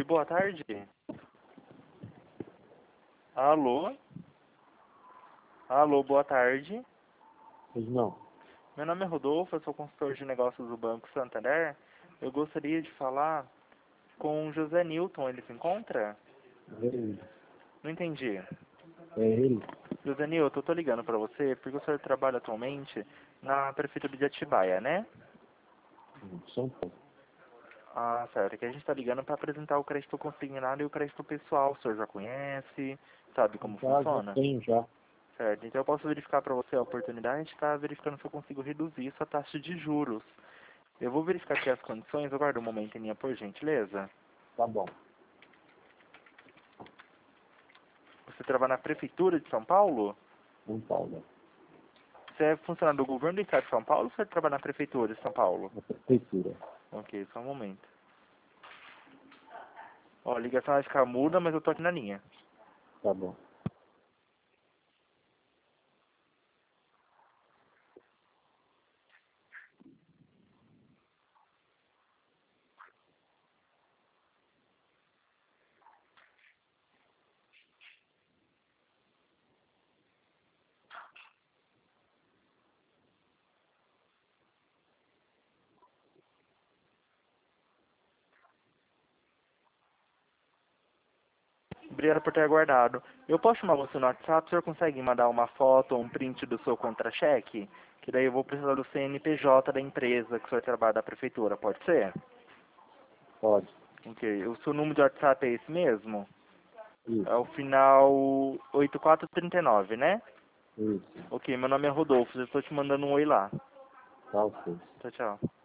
Oi, boa tarde. Alô? Alô, boa tarde. Pois não. Meu nome é Rodolfo, eu sou consultor de negócios do Banco Santander. Eu gostaria de falar com o José Newton, ele se encontra? É ele. Não entendi. É ele. José Newton, eu tô ligando pra você porque o senhor trabalha atualmente na Prefeitura de Atibaia, né? São Paulo. Ah, certo. Aqui a gente tá ligando pra apresentar o crédito consignado e o crédito pessoal. O senhor já conhece? Sabe como Já funciona? tenho já. Certo, então eu posso verificar para você a oportunidade de estar verificando se eu consigo reduzir sua taxa de juros. Eu vou verificar aqui as condições, aguarda um momento em linha, por gentileza. Tá bom. Você trabalha na Prefeitura de São Paulo? São Paulo. Você é funcionário do governo do Estado de São Paulo ou você trabalha na Prefeitura de São Paulo? Na prefeitura. Ok, só um momento. Ó, a ligação vai ficar muda, mas eu tô aqui na linha. Tá bom. Obrigado por ter aguardado. Eu posso chamar você no WhatsApp? O senhor consegue mandar uma foto ou um print do seu contra-cheque? Que daí eu vou precisar do CNPJ da empresa que o senhor trabalha da Prefeitura, pode ser? Pode. Ok. O seu número de WhatsApp é esse mesmo? É o Isso. final 8439, né? Isso. Ok, meu nome é Rodolfo, eu estou te mandando um oi lá. Tá ok. Tchau, tchau.